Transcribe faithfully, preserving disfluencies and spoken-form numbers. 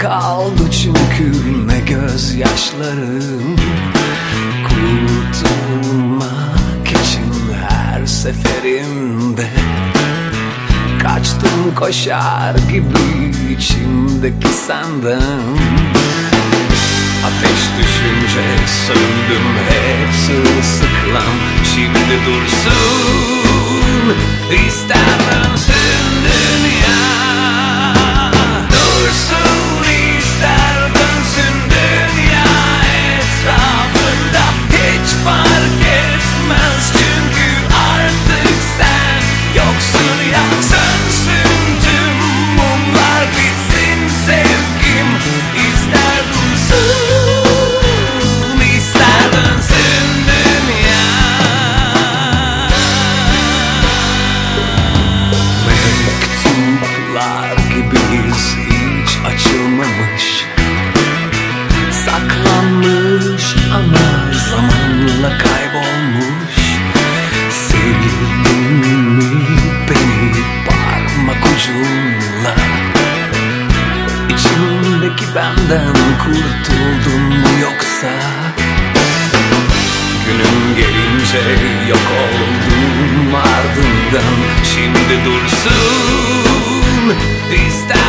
kaldı çünkü ne gözyaşlarım. Kurtulmak için her seferinde kaçtım koşar gibi içimdeki senden. Ateş düşünce söndüm hep sırılsıklam. Şimdi dursun, ister dönsün dünya. Dursun, ister dönsün dünya etrafında. Hiç fark etmez çünkü artık sen yoksun ya. Sönsün tüm mumlar, bitsin sevgim. İster dursun, ister dönsün dünya. Mektuplar gibiyiz, hiç açılmamış, saklanmış ama zamanla kaybolmuş. Sevdin mi beni parmak ucunla? İçimdeki benden kurtuldun mu yoksa? Günüm gelince yok oldum ardından. Şimdi dursun, ister